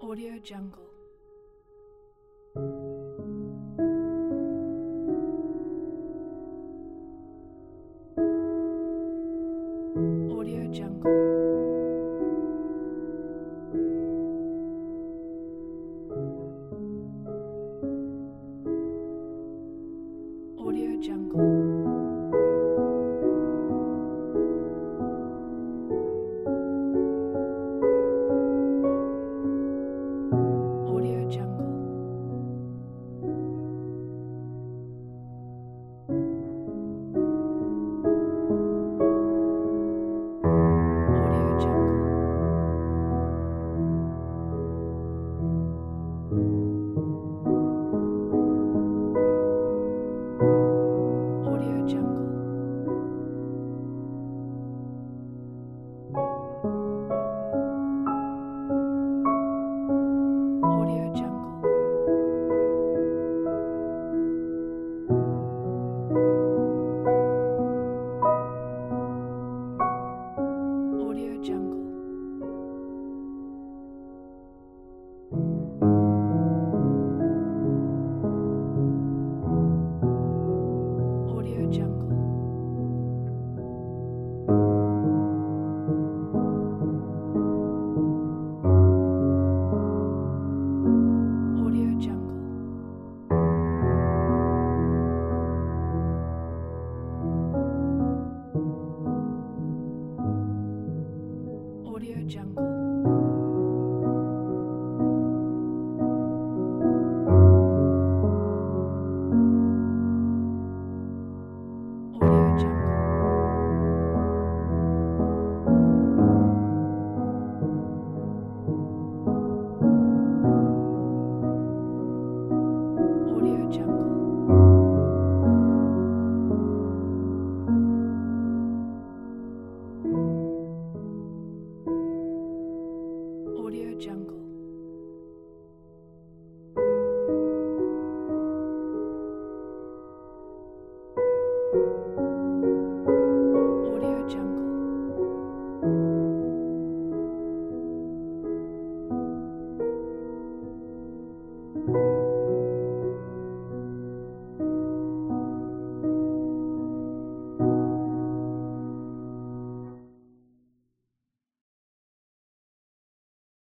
Audio Jungle. Audio Jungle. Audio Jungle. Audio Jungle. Audio Jungle. Audio Jungle. Audio Jungle. Audio Jungle. Audio Jungle. Audio Jungle. Audio Jungle. Audio Jungle. Audio Jungle. Audio Jungle.